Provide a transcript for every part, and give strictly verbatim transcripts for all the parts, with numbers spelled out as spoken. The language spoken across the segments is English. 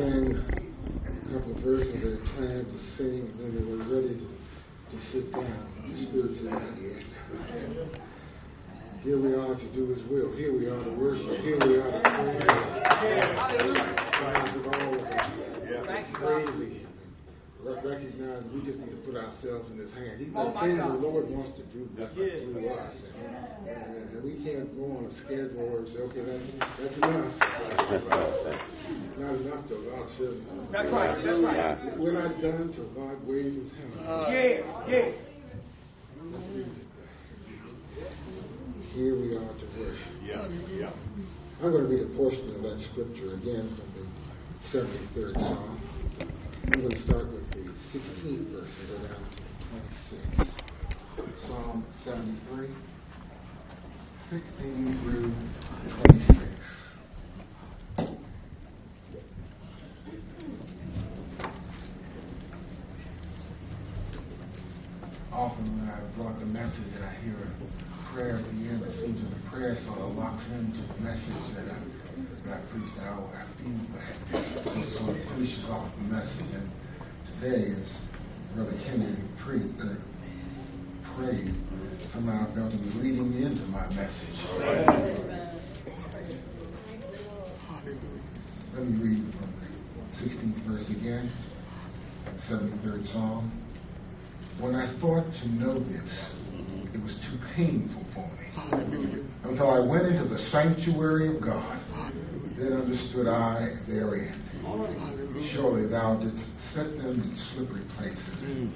sang a couple of verses they had planned to sing, and then they were ready to, to sit down. The Spirit said, not yet. Here we are to do His will. Here we are to worship. Here we are to pray. Times of all of us crazy. Recognize we just need to put ourselves in His hand. He, the things the Lord wants to do through us. And, and, and we can't go on a schedule and say, okay, that's, that's enough. Not enough, though. God says, that's right. That's right. We're not done till God waves His hand. Uh, yeah, yeah. Here we are to worship. Yeah, yeah. I'm going to read a portion of that scripture again from the seventy-third Psalm. I'm going to start with the sixteenth verse and go down to twenty-six. Psalm seventy-three, sixteen through twenty-six. Often when I brought the message and I hear a prayer at the end, it seems that the prayer sort of locks into the message that I, that I preached out. I feel that so it sort of pushes off the message. And today, as Brother Kennedy pre- uh, prayed, somehow I felt he was leading me into my message. Let me read from the sixteenth verse again, the seventy-third Psalm. When I thought to know this, it was too painful for me. Until I went into the sanctuary of God, then understood I therein. Surely thou didst set them in slippery places.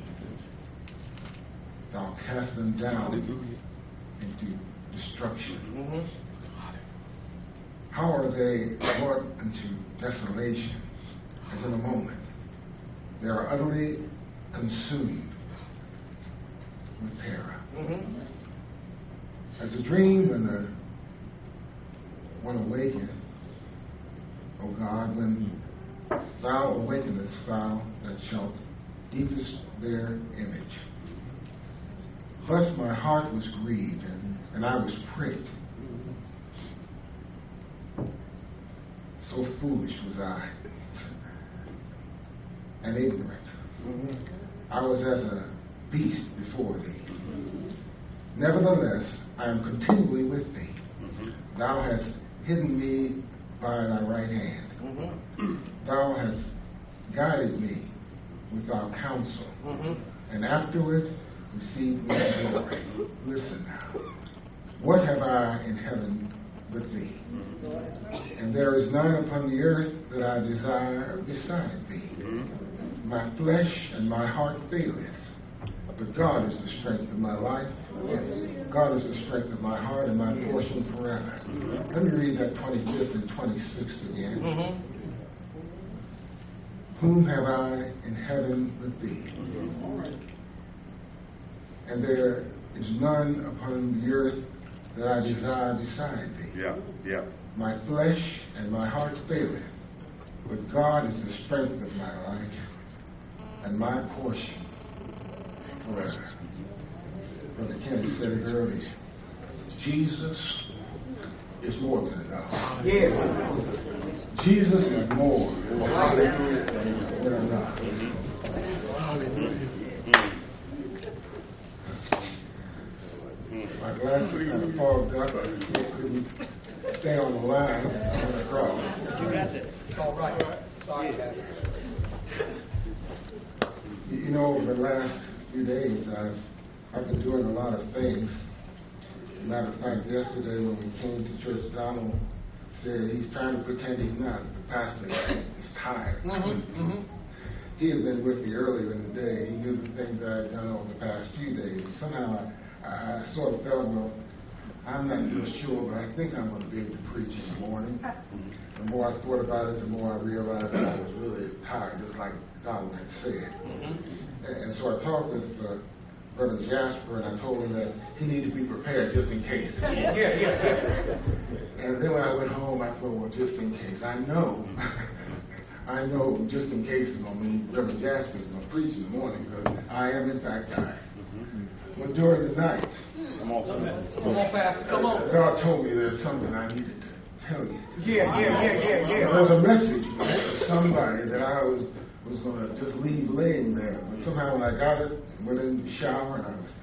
Thou cast them down into destruction. How are they brought into desolation as in a moment? They are utterly consumed with terror. Mm-hmm. As a dream when the one awakened, O God, when thou awakenest, thou that shalt deepest their image. Thus my heart was grieved, and, and I was pricked. So foolish was I, and ignorant. Mm-hmm. I was as a beast before thee. Nevertheless, I am continually with thee. Mm-hmm. Thou hast hidden me by thy right hand. Mm-hmm. Thou hast guided me with thy counsel, mm-hmm. and afterward received me glory. Listen now. What have I in heaven with thee? Mm-hmm. And there is none upon the earth that I desire beside thee. Mm-hmm. My flesh and my heart faileth, but God is the strength of my life. Yes. God is the strength of my heart and my portion forever. Mm-hmm. Let me read that twenty-fifth and twenty-sixth again. Mm-hmm. Whom have I in heaven with thee? Mm-hmm. And there is none upon the earth that I desire beside thee. Yeah, yeah. My flesh and my heart faileth, but God is the strength of my life and my portion forever. Brother Kennedy said it earlier. Jesus is more than enough. Yeah. Jesus is more than enough. My glasses kind of fogged up. I couldn't stay on the line. I went across. You got it. It's all right. Sorry, guys. You know, over the last few days, I've I've been doing a lot of things. As a matter of fact, yesterday when we came to church, Donald said he's trying to pretend he's not. The pastor is tired. Mm-hmm, mm-hmm. He had been with me earlier in the day. He knew the things I had done over the past few days. Somehow I, I sort of felt, well, I'm not real sure, but I think I'm going to be able to preach in the morning. The more I thought about it, the more I realized that I was really tired, just like Donald had said. Mm-hmm. And, and so I talked with uh, Brother Jasper, and I told him that he needed to be prepared just in case. Yeah, yeah, yeah. And then when I went home, I thought, well, just in case. I know, I know just in case it's going to mean Brother Jasper is going to preach in the morning, because I am, in fact, tired. Mm-hmm. But during the night, come on, come on, Pastor, come on. God told me there's something I needed to tell you. Yeah, yeah, yeah, yeah, yeah. There was a message for somebody that I was was going to just leave laying there, but somehow when I got it, went in the shower, and I was,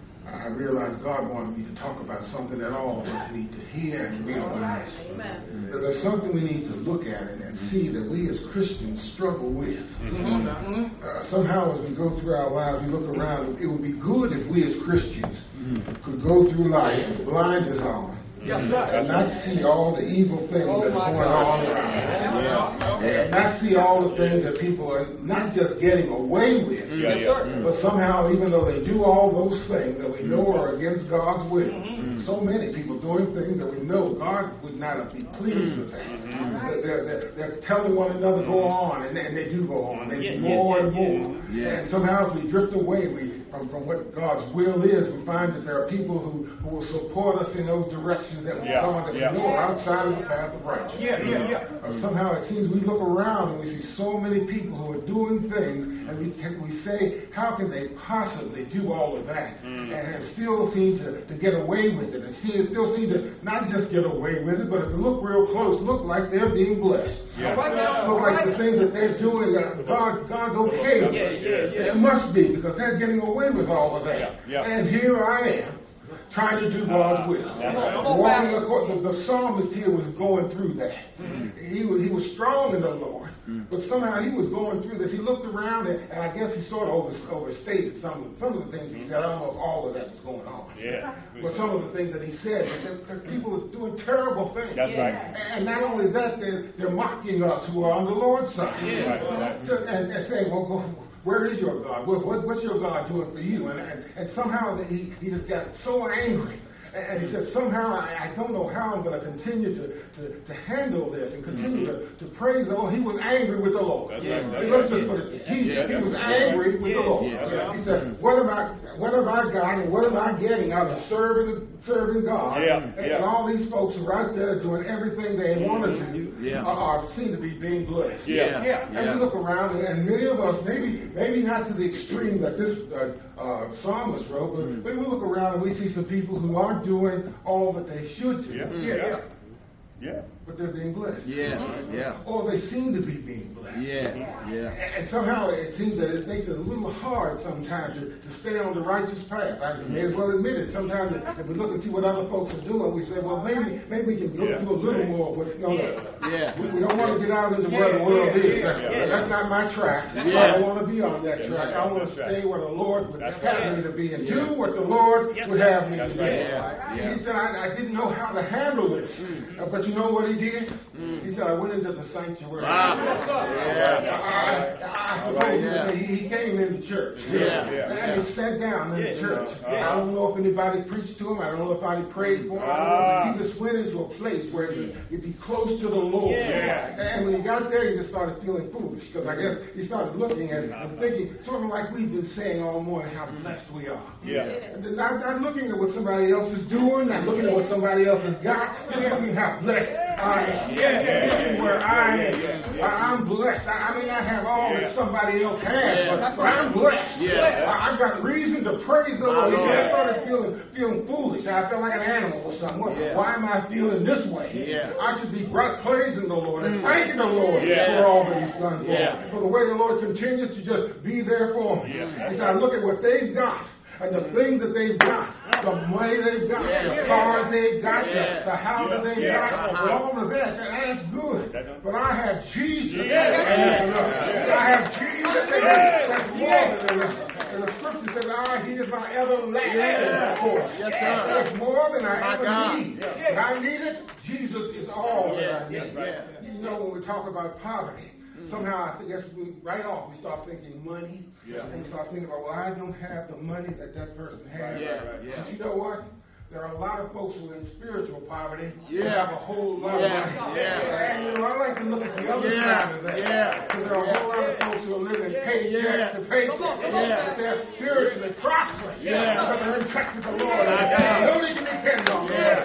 I realized God wanted me to talk about something that all of us need to hear and realize. Amen. That there's something we need to look at it and see that we as Christians struggle with. Mm-hmm. Uh, somehow as we go through our lives, we look around, it would be good if we as Christians mm-hmm. could go through life with blinders on. Yes, and not see all the evil things oh that are going God. on around us. Yeah. Yeah. And not see all the things that people are not just getting away with, yeah, yeah. but somehow, even though they do all those things that we know are against God's will, mm-hmm. so many people doing things that we know God would not be pleased with that. Mm-hmm. They're, they're, they're telling one another, go on, and, and they do go on. They do yeah, more yeah, and more. Yeah. And somehow as we drift away we, from, from what God's will is, we find that there are people who, who will support us in those directions that we're yeah, going that yeah. we know are outside of the path of righteousness. Yeah, yeah, yeah. Uh, somehow it seems we look around and we see so many people who are doing things, and we we say, how can they possibly do all of that mm. and still seem to, to get away with it, and see, still seem to not just get away with it, but if you look real close, look like they're being blessed. Yeah. Yeah. Look like the things that they're doing, uh, God, God's okay with. Yeah, yeah, yeah. It must be, because they're getting away with all of that. Yeah. Yeah. And here I am, trying to do God's will. Walking according, the, the psalmist here was going through that. Mm-hmm. He was he was strong in the Lord, mm-hmm. but somehow he was going through this. He looked around and, and I guess he sort of over, overstated some of some of the things he said. I don't know if all of that was going on. Yeah. But some of the things that he said, that, that people are doing terrible things. That's yeah. right. And not only that, they're, they're mocking us who are on the Lord's side. Yeah. Right. And, and saying, well, go. Where is your God? What, what, what's your God doing for you? And, and, and somehow he, he just got so angry. And he said, somehow, I, I don't know how I'm going to continue to, to, to handle this and continue mm-hmm. to, to praise the Lord. He was angry with the Lord. That's yeah. right. Let's just put it. He, yeah, he was angry with yeah. the Lord. Yeah. Yeah. He said, what am I, what have I got and what am I getting out of serving, serving God? Yeah. And, yeah. and all these folks are right there doing everything they want to do yeah. are, are seem to be being blessed. Yeah. Yeah. yeah. And we look around, and, and many of us, maybe maybe not to the extreme that this uh, uh, psalmist wrote, but mm. we look around and we see some people who aren't doing all that they should do. Yeah. Yeah. yeah. yeah. But they're being blessed. Yeah. Yeah. Or they seem to be being blessed. Yeah. Yeah. And, and somehow it seems that it makes it a little hard sometimes to, to stay on the righteous path. I may as well admit it. Sometimes if we look and see what other folks are doing, we say, well, maybe maybe we can look yeah. do a little more. But no, yeah. we, we don't want to get out into where the world is. That, yeah. That's not my track. Yeah. I don't want to be on that track. I want to stay where the Lord would that's have right. me to be and yeah. do what the Lord yes, would have me that's to do. Right. Yeah. Yeah. He said, I, I didn't know how to handle this. Mm. Uh, but you know what he did? Mm. He said, I went into the sanctuary. Wow. Yeah. I, I suppose right, yeah. he, he came into church. Yeah. yeah. And yeah. he sat down in yeah. the church. Yeah. I don't know if anybody preached to him. I don't know if anybody prayed for him. Ah. He just went into a place where he could be close to the Lord. Yeah. And when he got there, he just started feeling foolish. Because I guess he started looking at it and thinking, sort of like we've been saying all morning, how blessed we are. Yeah. And not, not looking at what somebody else is doing, not looking at what somebody else has got, just looking how blessed I am. Yeah, yeah, where I am. Yeah, yeah. I'm blessed. I, I may not have all yeah. that somebody else has, yeah. but, but I'm blessed. Yeah. I, I've got reason to praise the Lord. I started feeling feeling foolish. I felt like an animal or something. Yeah. Why am I feeling this way? Yeah. I should be praising the Lord and thanking the Lord yeah. for all that He's done for yeah. me. For the way the Lord continues to just be there for me. Yeah. He said, I look at what they've got. And the things that they've got, the money they've got, yeah, the yeah, cars they've got, yeah, the, the houses yeah, they've yeah, got, uh-huh. all of that, that's good. But I have Jesus, yeah, and that's enough. Yeah. I have Jesus, and that's more than enough. And the scripture says, ah, He is my everlasting yeah. force. Yes, sir. That's more than I my ever God. need. Yeah. When I need it, Jesus is all yeah. that I need. Yeah. You know, when we talk about poverty, somehow, I guess we, right off, we start thinking money. Yeah. And we start thinking about, well, I don't have the money that that person has. Right, yeah, right, yeah. But you know what? There are a lot of folks who are in spiritual poverty yeah. who have a whole lot yeah. of money. Yeah. And you know, I like to look at the other yeah. side of that. Yeah. Because there are a whole lot of folks who are living yeah. paycheck yeah. to paycheck. Yeah. But they're spiritually prosperous. Yeah. Because they're in touch with the Lord. Yeah. And nobody can depend on them. Yeah.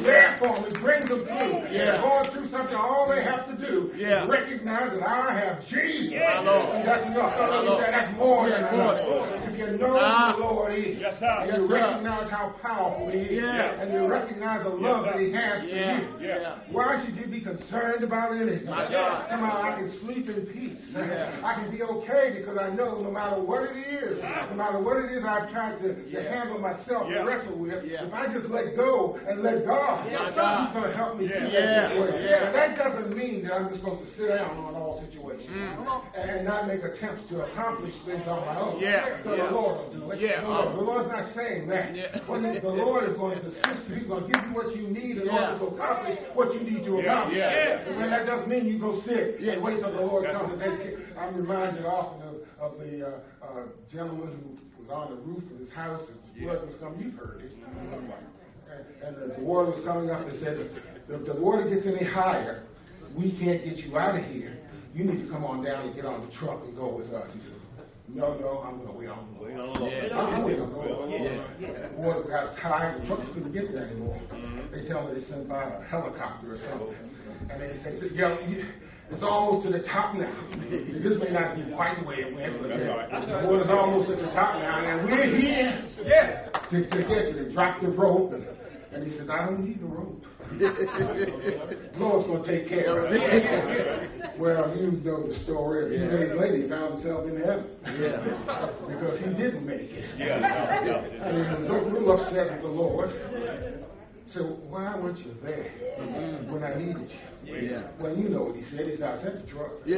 He's there for them. He brings them through. Yeah. They're going through something. All they have to do Yeah. is recognize that I have Jesus. My Lord. And that's enough. My Lord. That's more than Yes, enough. Lord. If you know Ah. who the Lord is, Yes, sir. and Yes, you sir. recognize how powerful He is, Yeah. and you recognize the love sir. that He has for Yeah. you, Yeah. why should you be concerned about anything? My God. Somehow I can sleep in peace. Yeah. I can be okay because I know no matter what it is, no matter what it is I've tried to, to Yeah. handle myself, Yeah. to wrestle with, Yeah. if I just let go and let God, My God. He's going to help me Yeah. through Yeah. that situation. Yeah. And that doesn't mean that I'm just supposed to sit down on all situations Mm. and not make attempts to accomplish things on my own. Yeah. So Yeah. the Lord will do it. Yeah. The, Lord, the Lord's not saying that. Yeah. What the, the Lord is going to assist you. He's going to give you what you need in Yeah. order to accomplish what you need to Yeah. accomplish. Yeah. And that doesn't mean you go sit Yeah. and wait till the Lord That's comes. And then, I'm reminded often of, of the uh, uh, gentleman who was on the roof of his house and the flood was coming. You've heard it. And, and the water was coming up and said, if the water gets any higher, we can't get you out of here. You need to come on down and get on the truck and go with us. He said, no, no, I'm going to wait on the Lord. Yeah. I'm waiting on the Lord. Yeah. The water got high, the trucks couldn't get there anymore. They tell me they sent by a helicopter or something. And they say, yeah, it's almost to the top now. This may not be quite the way it went, but the water's almost at the top now, and we're here Yeah. to, to get you. They dropped the rope, and, and he says, I don't need the rope. The Lord's going to take care of it. Well, you know the story. A few Yeah. days later, he found himself in heaven. Yeah. Because he didn't make it. Yeah. Yeah. And he was a little upset with the Lord. So why weren't you there Mm-hmm. when I needed you? Yeah. Well, you know what he said. He said, I sent the truck. Yeah.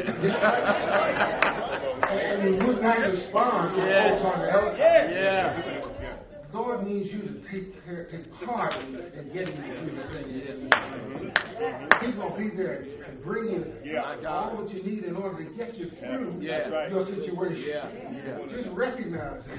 And he would not respond to the Yeah. folks on the helicopter. Yeah. God needs you to take care, take part in, in getting you through the things that you need. He's going to be there and bring you Yeah. all what you need in order to get you through Yeah. Right. your situation. Yeah. Yeah. Just recognize it.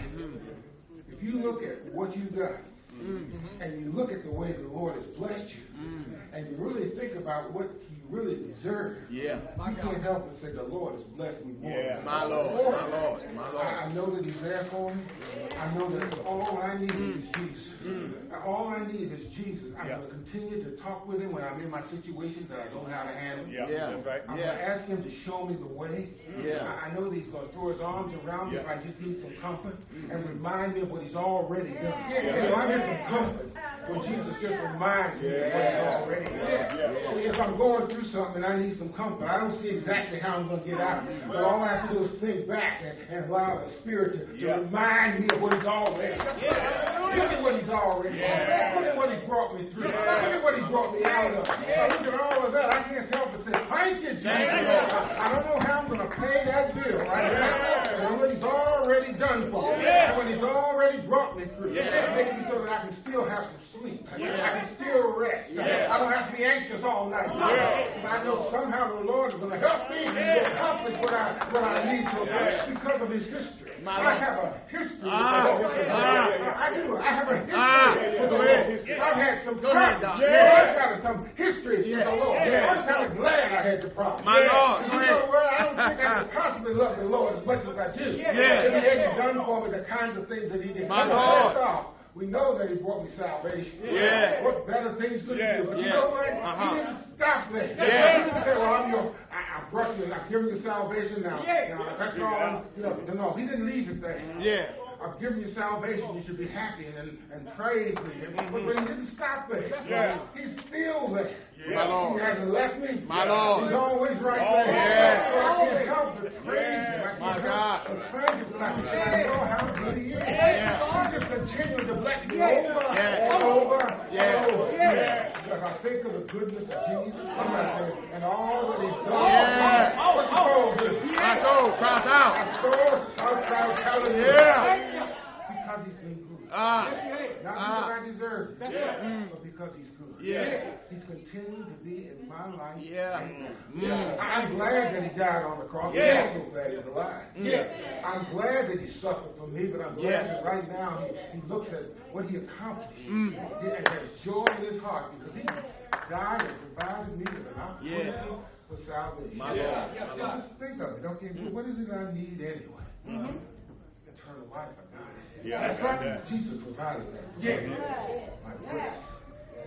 If you look at what you got, Mm-hmm. and you look at the way the Lord has blessed you, Mm. and you really think about what you really deserve, Yeah. you can't help but say, the Lord has blessed me more. Yeah. than My I Lord. deserve." My Lord. My Lord. I, I know that He's there for me. I know that all I need is Jesus. Mm. All I need is Jesus. I'm Yeah. going to continue to talk with Him when I'm in my situations that I don't know how to handle. Yeah. Yeah. That's right. I'm Yeah. going to ask Him to show me the way. Yeah. I, I know that He's going to throw His arms around me Yeah. if I just need some comfort and remind me of what He's already done. Yeah. You know, I get some comfort when Jesus just reminds me of what He's already done. Yeah. If I'm going through something and I need some comfort, I don't see exactly how I'm going to get out. But all I have to do is think back and, and allow the Spirit to, to Yeah. remind me of what He's already done. Look at what He's already done. Yeah. Look at what He's brought me through. Yeah. Look at what He's brought me out of. Yeah. Look at all of that. I can't help but say, thank you, Jesus. Yeah. I don't know how I'm going to pay that bill right now. Yeah. But I know what He's already done for me. Yeah. And what He's already brought me through. Yeah. It makes me so that I can still have some sleep. Yeah. I can still rest. Yeah. I don't have to be anxious all night. Yeah. But I know somehow the Lord is going to help me to Yeah. accomplish what I, what I need to Yeah. because of His history. My I Lord. have a history. Ah. with the Lord. Ah. I do. I have a history Ah. with the Go Lord. ahead. I've had some Go ahead, problems. Doc. Yeah. I've got some history with Yeah. the Lord. Yeah. I'm kind of glad I had the problem. My Yeah. Lord. You Go know ahead. what? I don't think I could possibly love the Lord as much as I do. Yeah. If He hadn't done for me the kinds of things that He did. My First Lord. off, we know that He brought me salvation. Yeah. What better things could Yeah. He do? But you Yeah. know what? Uh-huh. He didn't stop there. Yeah. He didn't say, well, I'm your, I, I brought you, I've given you salvation now. Yeah. Now, that's all. I'm, you know, no, He didn't leave it there. Yeah. I've given you salvation. You should be happy and, and praise me. But, but He didn't stop there. Yeah. He's still there. Yeah. My Lord. He hasn't left me. My Lord. He's always right Oh, there. yeah. So I can't help but praise Yeah. Him. I can't My help God. but praise Him. I can't know how good He is. Yeah. He just continues to bless me Yeah. over Yeah. and over Yeah. and over. Yeah. Because I think of the goodness of Jesus I'm not saying, and all that He's done. Yeah. Oh, what's your soul do? My soul cries out. My soul shouts out hallelujah. Yeah. Because He's been good. Ah. Not Ah. because I deserve it, Mm. but because He's good. Yeah. He's continued to be in my life. Yeah. I- Mm. I'm glad that He died on the cross. Yeah. I'm also glad He's alive. Yeah. I'm glad that He suffered for me, but I'm glad Yeah. that right now He, he looks at what He accomplished Mm. He- and has joy in His heart because He died and provided me with an opportunity Yeah. for salvation. My Lord. So just think of it. Okay, well, what is it I need anyway? Mm-hmm. Eternal life. I got it. Yeah, That's I got right. that. Jesus provided that. Yeah. My praise.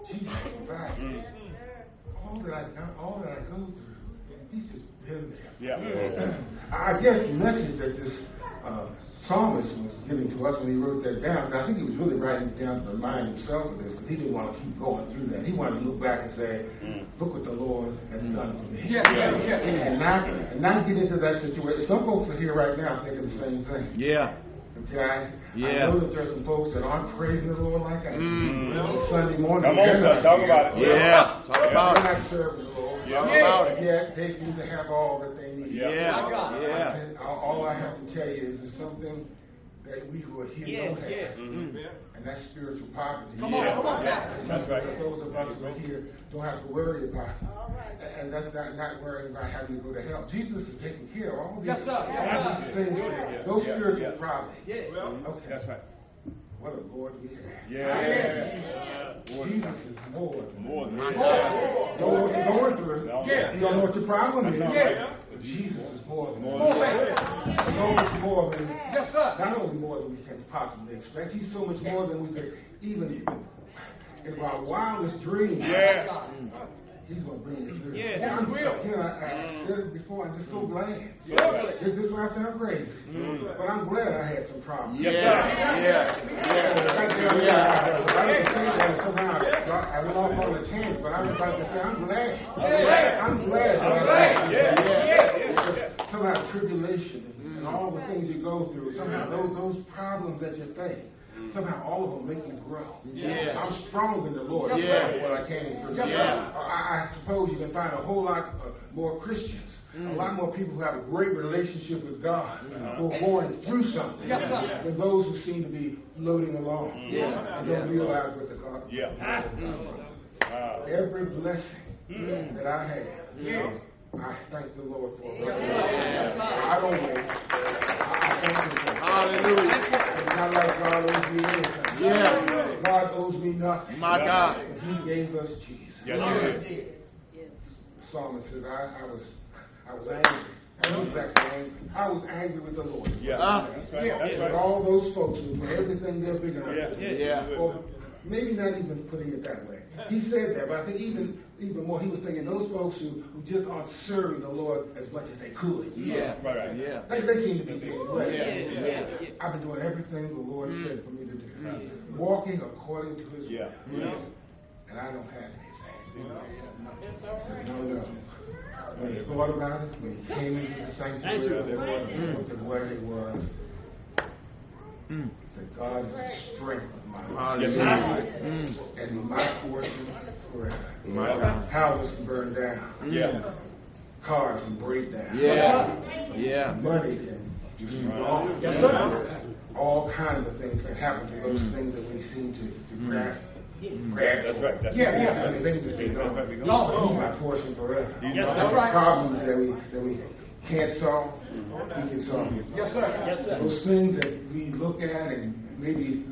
Jesus provides. Mm. All that I done, all that I go through, He's just been there. Yeah. I guess the message that this uh, psalmist was giving to us when he wrote that down, I think he was really writing it down to remind himself of this, because he didn't want to keep going through that. He wanted to look back and say, mm. look what the Lord has done for me. Yeah, yeah, yeah. And not, and not get into that situation. Some folks are here right now thinking the same thing. Yeah. Okay? Yeah. I know that there's some folks that aren't praising the Lord like I do. Mm. Sunday morning. Come on, son. Talk about it. Yeah. Talk about They're it. not serving the Lord. Talk about it. Yet they seem to have all that they need. Yeah. Yeah. And all I have to tell you is there's something that we who are here Yeah, don't have. yeah. Mm-hmm. And that's spiritual poverty. Come on, come on. That's right. Those of us who are here don't have to worry about it. And that's not, not worrying about having to go to hell. Jesus is taking care of all these, Yes, sir. all Yes, these things, Yeah. those Yeah. spiritual Yeah. problems. Yeah. Okay. That's right. What a Lord we have. Yeah. yeah. Jesus is more than More than that. that. Don't know what you're going through. No. You don't know what your problem is. Yeah. But Jesus is more than More that. than that. So much more than, Yes, sir. not only more than we can possibly expect, He's so much more than we could even, in our wildest dreams. Yeah. He's going to bring us through. Yeah, I'm, he will. You know, I, I said it before, I'm just so glad. Yeah. This, this might sound crazy, Mm. but I'm glad I had some problems. Yeah. Yeah. Yeah. I didn't say that somehow. I went off on a tangent, but I was about to say, I'm glad. I'm glad that I had Yeah. somehow tribulation and all the things you go through, somehow those those problems that you face, somehow all of them make you grow. Yeah. I'm strong in the Lord. Yeah. That's what I came through. Yeah. I, I suppose you can find a whole lot uh, more Christians. Mm. A lot more people who have a great relationship with God, mm. who are going through something, Yes, than those who seem to be floating along Yeah. and don't realize what the God. Yeah. Uh, Every blessing mm. that I have, Yeah. I thank the Lord for it. Yeah. I don't know. I thank Him for it. Hallelujah. It's not like God owes me anything. Yeah. God owes me nothing. My God. But He gave us Jesus. Yes, The He did. psalmist says, I, I was I was angry. I was actually angry. I was angry with the Lord. Yeah. Uh, That's right. Yeah. That's With right. all those folks who put everything they're big enough Yeah. to do. Yeah. Or maybe not even putting it that way. He said that, but I think even even more, he was thinking those folks who, who just aren't serving the Lord as much as they could. Yeah. Right, right. Yeah. They, they seem to be doing great. Yeah. Yeah. I've been doing everything the Lord Mm. said for me to do. Mm. Walking according to His Yeah. will. Yeah. And I don't have anything. No, no. When he thought about it, when he came into the sanctuary, Mm. looked at where he was, Mm. said, God is the strength of my life. Hallelujah. Mm. And my portion forever. My God. Houses can burn down. Yeah. Cars can break down. Yeah. Yeah. Money can just be Mm. wrong. Yes, sir. All kinds of things can happen to those Mm. things that we seem to, to Mm. grab. Mm. grab. That's right. That's Yeah, right. yeah. I mean, things that we That's don't. right. We go. No. He's my portion forever. Yes, All that's the right. problems that we that we can't solve, He can solve. Yes, sir. Yes, sir. Those things that we look at and maybe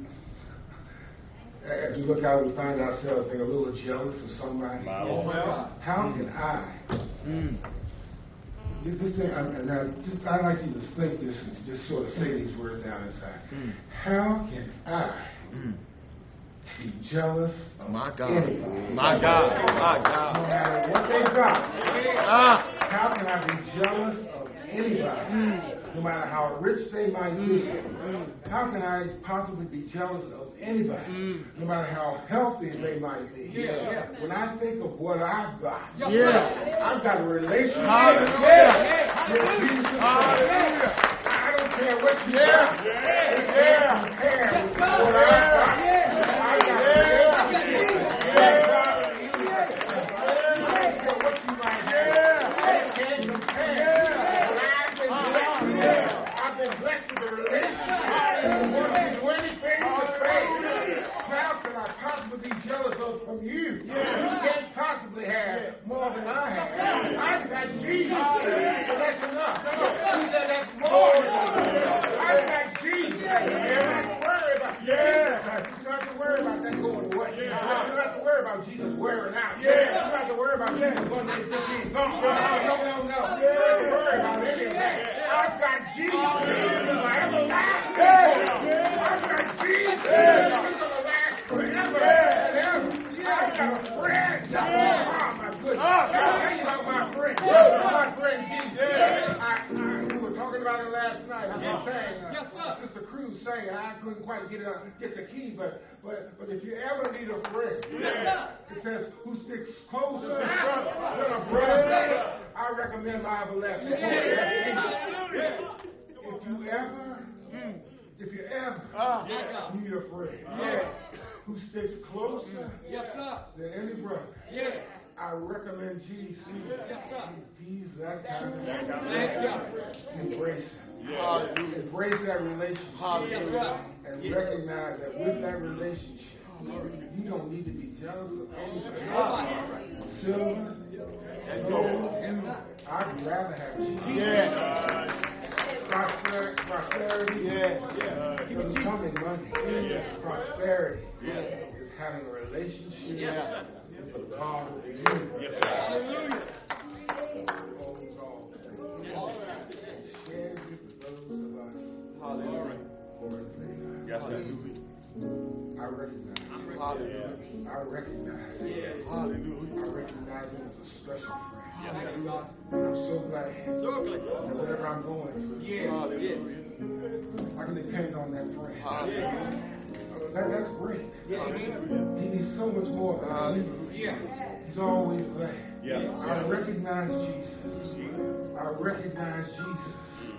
as we look out, we find ourselves being a little jealous of somebody. My Oh, Lord. my God. How can I? Mm. Just, just, think- and now, just, I like you to think this and just sort of say these words down inside. Mm. How can I Mm. be jealous of My God. anybody? My God. My No God. matter what they got. Ah. How can I be jealous of anybody? No matter how rich they might be. How can I possibly be jealous of anybody? Mm. No matter how healthy they might be. Yeah, yeah. When I think of what I've got, Yeah. I've got a relationship Hallelujah. with Jesus. Hallelujah. I don't care what you Yeah. got. Yeah. It can't compare with what I've got. I got a relationship with God. I don't care what you might have. It can't compare. But I've been blessed. I've been blessed with a relationship. I don't want to do anything to say. How can I possibly be jealous of from you? You can't possibly have more than I have. I've got Jesus. So that's enough. He said that's more than enough. I've got Jesus. You don't have to worry about yeah. You don't have to worry about that going away. You don't have to worry about Jesus wearing out. You don't have to worry about Jesus one day just being gone. No, no, no, no. You don't have to worry about any of that. I've got Jesus. He's my everlasting. I've got Jesus. He's going to last forever and ever. I've got a friend. Oh, my goodness. Let me tell you about my friend. My friend Jesus. I, I, we were talking about it last night. I was saying, uh, yes, sir. Sister Cruz sang it. I couldn't quite get it, uh, get the key, but but but if you ever need a friend, yeah. It says who sticks closer than a brother. I recommend my everlasting. Yeah. If you ever, if you ever uh, yeah. need a friend, yeah. who sticks closer yes, sir. than any brother, yeah. I recommend Jesus. Yes, sir. He's that kind of man. Embrace him. Yeah. Embrace that relationship. Hallelujah. And yeah. recognize that with that relationship, you don't need to be jealous of anybody. Silver and gold. I'd rather have Jesus. Yeah. Prosperity, prosperity yeah. yeah. doesn't come in money. Yeah. Prosperity yeah. is having a relationship yeah. with the God of the universe. Yes. Hallelujah. Share with those of us. Hallelujah. Yes, I recognize. Hallelujah. I recognize. Yeah. Hallelujah. I recognize him as a special friend. Yes, God. And I'm so glad so glad. that whatever I'm going through, yeah. Hallelujah. I can depend on that friend. Hallelujah. That, that's great. Yeah. He needs so much more than I yeah. He's always there. Yeah. I recognize Jesus. I recognize Jesus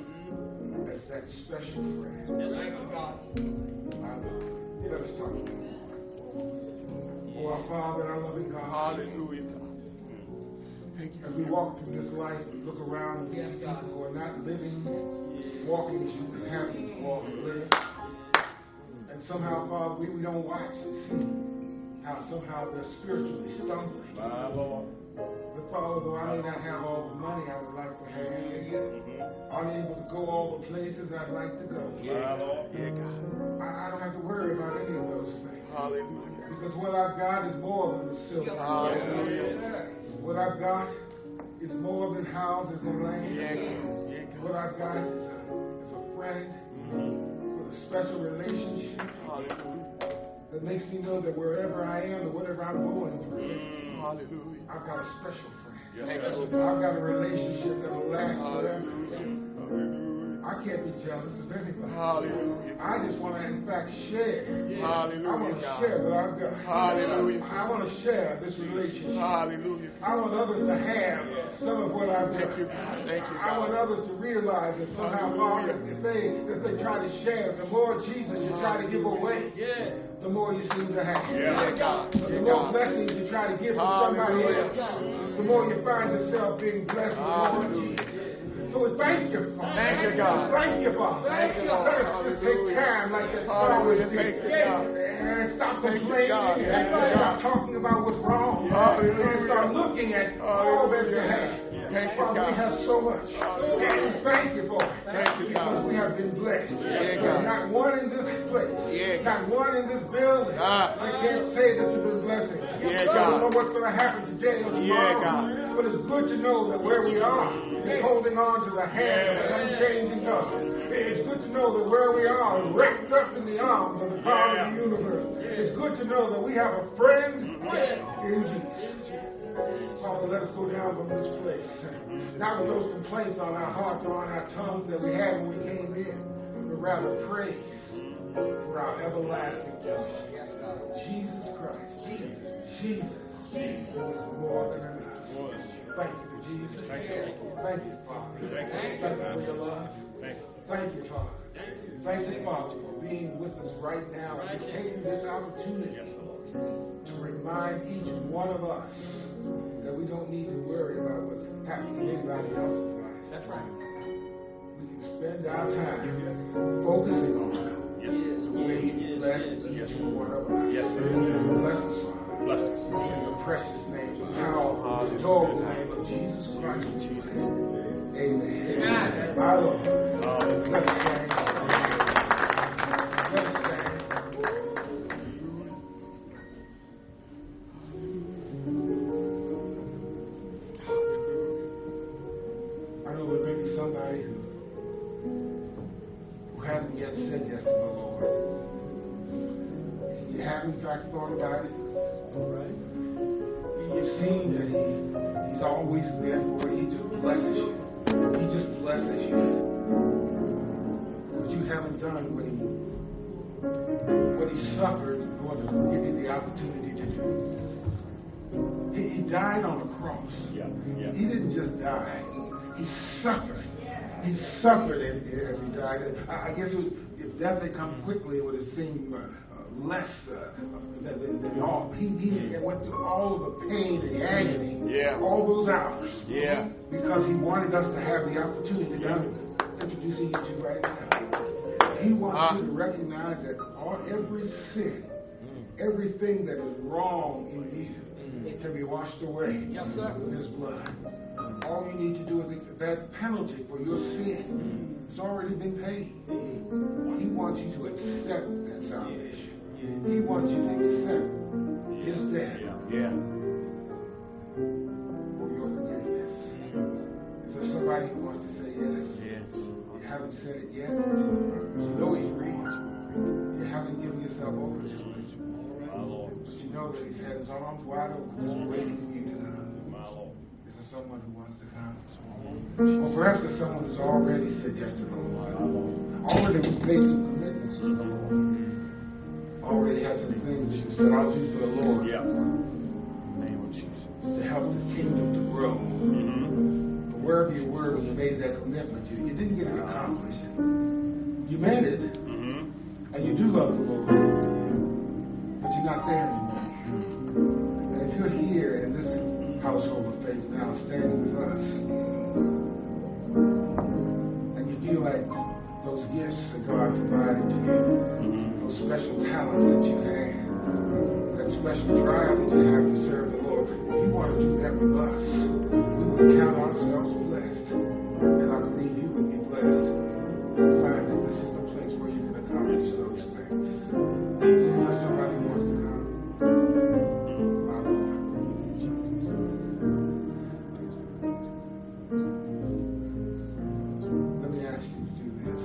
as that special friend. Yes, thank you, God. My Lord. Let us talk to him. Oh, our Father and our loving God. Hallelujah. Thank you. As we walk through this life, we look around and we see people who are not living, walking as you would have them to walk and live. And somehow, Father, we, we don't watch and see how somehow they're spiritually stumbling. My Lord. But Father, though I may not have all the money I would like to have, mm-hmm. unable to go all the places I'd like to go. Yeah, Lord. Yeah, God. I, I don't have to worry about any of those things. Hallelujah. Because what I've got is more than the silver. Hallelujah. What I've got is more than houses and land. Yeah, yeah, what I've got is a, is a friend mm-hmm. with a special relationship. Hallelujah. That makes me know that wherever I am or whatever I'm going through, mm. hallelujah. I've got a special friend. Yes, I've got a relationship that will last forever. Hallelujah. I can't be jealous of anybody. Hallelujah. I just want to, in fact, share. Hallelujah. I want to share what I've got. Hallelujah. I want to share this relationship. Hallelujah. I want others to have some of what I've got. Thank you, God. Thank you, God. I want others to realize that somehow, Father, if they, if they try to share, the more Jesus you try to give away, yeah. the more you seem to have. Yeah, God. But the more blessings you try to give to somebody else, the more you find yourself being blessed with more Jesus. So we thank you, Father. Thank you, God. Thank you, Father. Thank you, Lord. Let us just take time like that always did. And stop complaining and stop talking about what's wrong. And start looking at all that you have. Thank you, God. We have so much. And we thank you for it. Thank you, God. Because we have been blessed. Yeah, God. Not one in this place. Yeah, not one in this building. Ah. I can't say that you've been blessing. Yeah, God. I don't know what's going to happen today or tomorrow. Yeah, God. But it's good to know that where we are is holding on to the hand of an unchanging God. It's good to know that where we are is wrapped up in the arms of the God of the universe. It's good to know that we have a friend in Jesus. Father, let us go down from this place. Not with those complaints on our hearts or on our tongues that we had when we came in, but rather praise for our everlasting God. Jesus Christ. Jesus. Jesus. Jesus is more than enough. Thank you for Jesus. Thank you, Thank you Father. Thank you. Thank you for your love. Thank you, Thank you Father. Thank you, Father, for being with us right now and taking this opportunity to remind each one of us that we don't need to worry about what's happening in anybody else's life. That's right. We can spend our time focusing on yes. the way He blesses each one of us. Yes, sir. Bless us, Father. Bless us. In the precious name, the powerful, the adorable name of Jesus Christ. Jesus. Amen. Amen. My Lord. Let us stand. Let us stand. I know there may be somebody who, who hasn't yet said yes to the Lord. You have, in fact, thought about it. All right. seen that he, he's always there for you. He just blesses you. He just blesses you. But you haven't done what he, what he suffered in order to give you the opportunity to do. He, he died on a cross. Yeah, yeah. He didn't just die. He suffered. He suffered as, as he died. I, I guess it was, if death had come quickly, it would have seemed uh, uh, less uh, than, than, than all. He, he went through all of the pain and the agony, Yeah. all those hours, Yeah. because he wanted us to have the opportunity that I'm introducing you to right now. He wants Ah. you to recognize that all every sin, everything that is wrong in you, it can be washed away Yes, sir. with his blood. All you need to do is that penalty for your sin has already been paid. He wants you to accept that salvation. He wants you to accept his death Yeah. for your forgiveness. Is there somebody who wants to say yes? Yes. You haven't said it yet, but you know he's real. You haven't given yourself over to him. My Lord. But you know that he's had his arms wide open, just waiting for you to come. My Lord. Is there someone who wants to come? Or perhaps there's someone who's already said yes to the Lord. Already made some commitments to the Lord. Already had some things that you said, I'll do for the Lord. Yeah. Name of Jesus. To help the kingdom to grow. Mm-hmm. But wherever you were when you made that commitment, you, you didn't get it accomplished. You meant it, Mm-hmm. and you do love the Lord, but you're not there anymore. And if you're here in this household of faith now, standing with us, and you feel like those gifts that God provided to you, those special talents that you have, that special drive that you have to serve the Lord, if you want to do that with us, we would count ourselves blessed. And I believe you would be blessed to find that this is the place where you can accomplish those things. Is there somebody who wants to come? My Lord. Let me ask you to do this.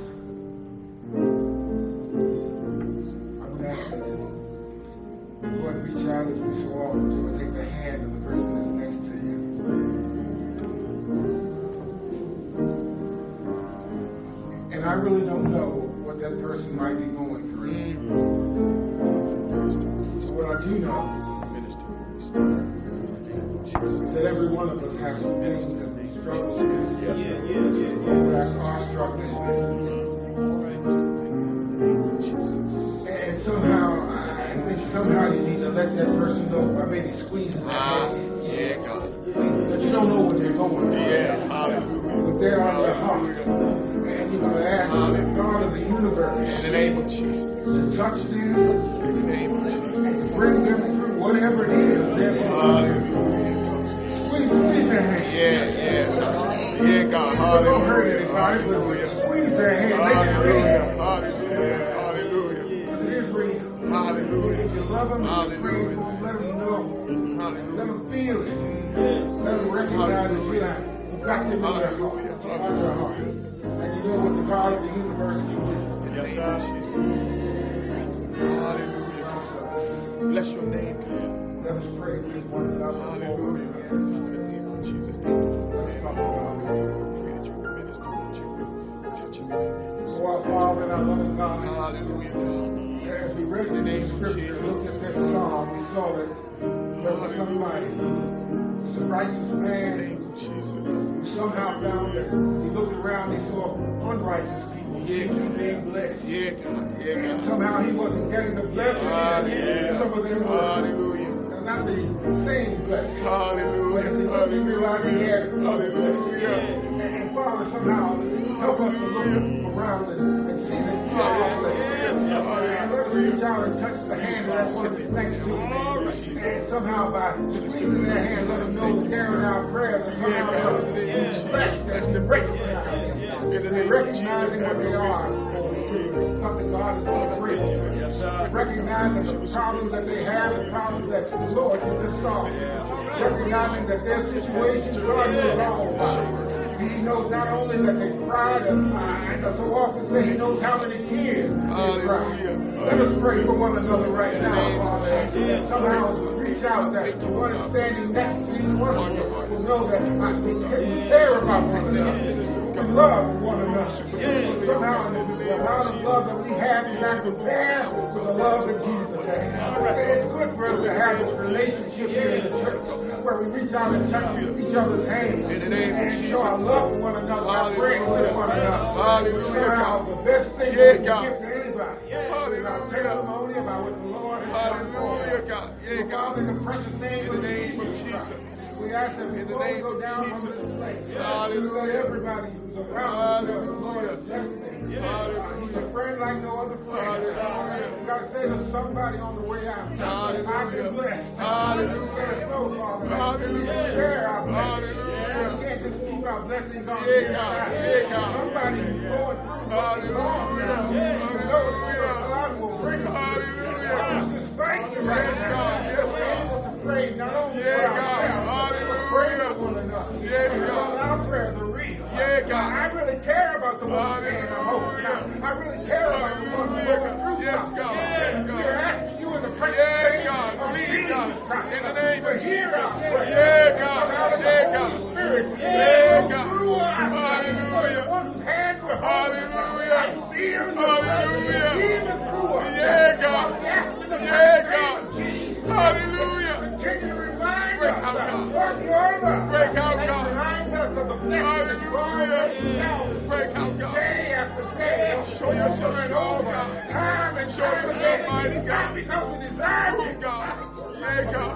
I'm going to ask you to go and reach out as we so often do and take the hand of the person that's next to you. And I really don't know what that person might be going through. So what I do know is that every one of us has some things that we struggle with. Yes, sir. Yes, yes, yes. That are struggling with. And somehow, I think somehow you need to let that person know by maybe squeezing their Ah. hand. Yeah, God. That you don't know what they're going through. Yeah. Hallelujah. But they're on their heart. And you're going to ask the God of the universe In the name of Jesus. to touch them In the name of Jesus. and bring them through whatever it is they're going Hallelujah. through. Squeeze, squeeze their hand. Yeah, yeah. Yeah, God. Don't hurt Hallelujah. anybody, but Hallelujah. squeeze their hand. Make it real. Hallelujah. Hallelujah. Hallelujah. Because it is real. Hallelujah. If you love them, if you pray for Hallelujah. them, let them know. Let Hallelujah. them feel it. Let them recognize that you have got them in their heart. Hallelujah. On their heart. And you know what the God of the universe can do. In the name of Jesus. Hallelujah. Bless your name, God. Let us pray with one another. Hallelujah. Over In again. the name of Jesus. Thank you for Let's talk about it. pray that you will minister, that you will touch him in the name of So our Father and our loving God, Hallelujah, God. as we read the name of Scripture and looked at that psalm, we saw that there was somebody, was a righteous In the man, name of Jesus. who somehow found that he looked around, he saw unrighteous people Yeah, God. being blessed. Yeah, God. Yeah, And God. somehow he wasn't getting the blessing. Hallelujah. Some of them were Hallelujah. not the same blessing. But Hallelujah. as he looked, he realized he had another blessing. Hallelujah. And Father, somehow help us to look around and, and see that we are blessed. And let's reach out and touch the hand of that one that's next to us. And somehow by squeezing their hand, let them know that they're in our prayers. And somehow Yeah, God. they're blessed. That's the recognize. And recognizing what they are. Something God is going to bring. Recognizing the problems that they have, the problems that the Lord can just solve. Recognizing that their situations, God knows all about it. He knows not only that they cried, and I so often say He knows how many tears they cried. Hallelujah. Let us pray for one another right now, Father. Somehow, as we reach out that the one is standing next to each one of us will know that I, we care about one another. We love one another. Somehow the amount of love that we have is not compared to the love that Jesus had. It's good for us to have this relationship here in the church where we reach out and touch each other's hands and show our love for one another by praying with one another. Somehow the best thing we can give to anybody is our testimony about what the Lord has done for us. So Father, in the precious name of Jesus, we ask that before we go down from this place, let everybody who's around us, Lord, bless them. He's a friend like no other friend. You got to say to somebody on the way out, I've been blessed. Hallelujah. So, Father, share our blessings. We can't just keep our blessings on the side. Somebody who's going through Hallelujah. You know God will bring us. Hallelujah. Just thank you right now. Yes, God. Pray not only for ourselves, but pray for one another. Yes, God. Our prayers are real. Yeah, God. I really care about the one who's in the hope. I really care about the one who's going through. Yes, God. Yes, God. We're asking you in the precious name of Jesus Christ. In the name of Jesus. Yeah, God. Yeah, God. Spirit. Yeah, God. Hallelujah. One hand with Hallelujah. Hallelujah. Even through us. Yeah, God. Yeah, God. Hallelujah. Continue to remind us of what your love. Break out, God. Remind us of the blessings. Hallelujah. Break out, God. Day after day. Show yourself over. Time and show yourself mighty God. Because we desire you, God. Yeah, God.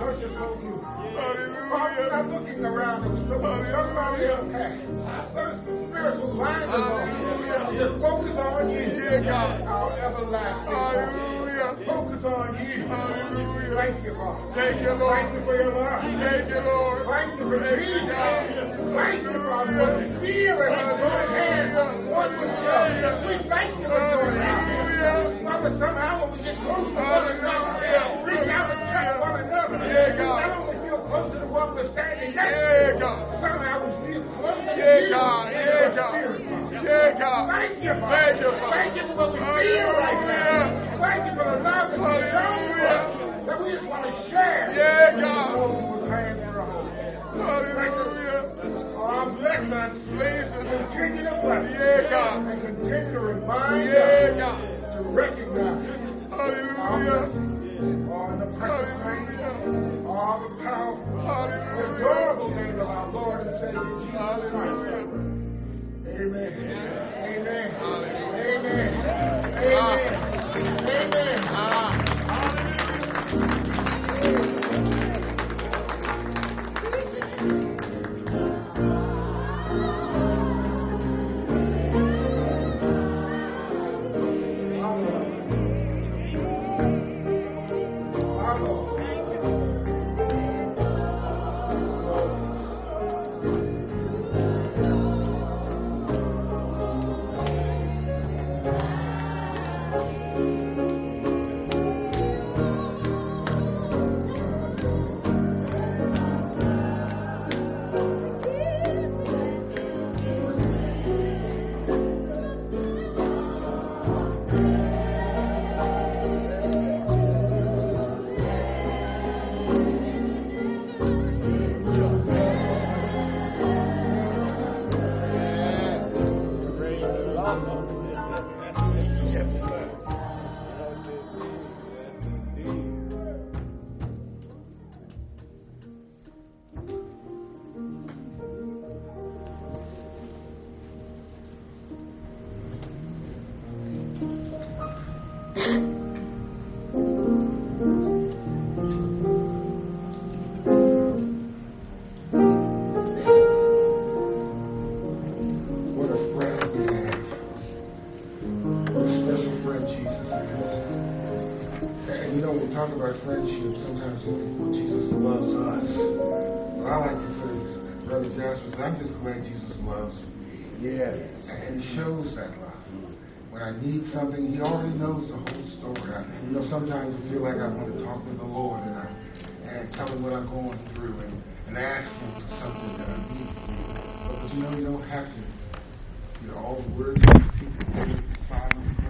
Hallelujah. I'm not looking around at somebody else has. Some spiritual blinders on you. Just focus on you. Yeah, God. Our everlasting. Hallelujah. Focus on you. Hallelujah. Thank you, Lord. Thank you, Lord. Thank you for your love. Thank you, Lord. Thank you for Jesus. Thank you for what we feel and join hands. One with love. We thank you for joining hands. Father, somehow when we get close to one another, reach out and touch one another. Yeah, God. Not only feel closer to what we're standing next to. Yeah, God. Somehow we feel closer to you. Yeah, God. Yeah, God. Yeah, God. Thank you, Father. Thank you, Father. Thank you for what we feel right now. Thank you for the love that you shown us. That we just want to share. Yeah, God. Hallelujah. Oh, bless us. Please continue to bless us. Yeah, God. And continue to remind yeah, us God. To recognize Hallelujah. All the precious name, all the powerful, the adorable name of our Lord and Savior Jesus Hallelujah. Christ. Amen. Amen. Amen. Amen. Amen. Ah. I'm just glad Jesus loves me. Yes. And he shows that love. When I need something, he already knows the whole story. I, you know, sometimes I feel like I want to talk with the Lord and, I, and tell him what I'm going through and, and ask him for something that I need. But, but you know, you don't have to. You know, all the words, silence,